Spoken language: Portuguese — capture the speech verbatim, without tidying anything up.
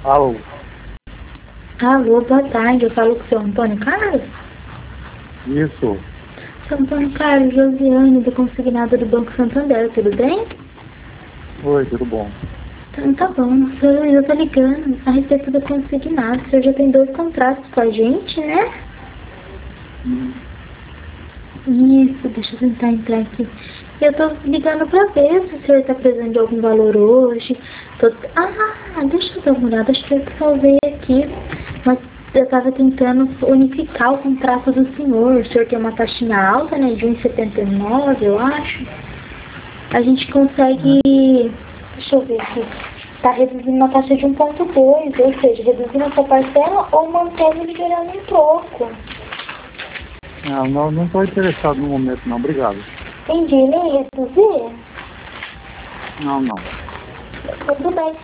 Alô? Alô, boa tarde. Eu falo com o seu Antônio Carlos? Isso. Seu Antônio Carlos, Josiane, do Consignado do Banco Santander, tudo bem? Oi, tudo bom? Então tá bom. Senhor, eu tô ligando a respeito do consignado. O senhor já tem dois contratos com a gente, né? Hum. Isso, deixa eu tentar entrar aqui. Eu tô ligando pra ver se o senhor tá precisando de algum valor hoje. Tô... Ah, deixa eu dar uma olhada. Acho que eu salvei aqui. Mas eu tava tentando unificar o contrato do senhor. O senhor tem uma taxinha alta, né? De um vírgula setenta e nove, eu acho. A gente consegue... Deixa eu ver aqui. Tá reduzindo uma taxa de um vírgula dois, ou seja, reduzindo a sua parcela ou mantendo e liberando um troco. Não, não, não estou interessado no momento, não. Obrigado. Entendi, nem reduzir? Não, não. Tudo bem.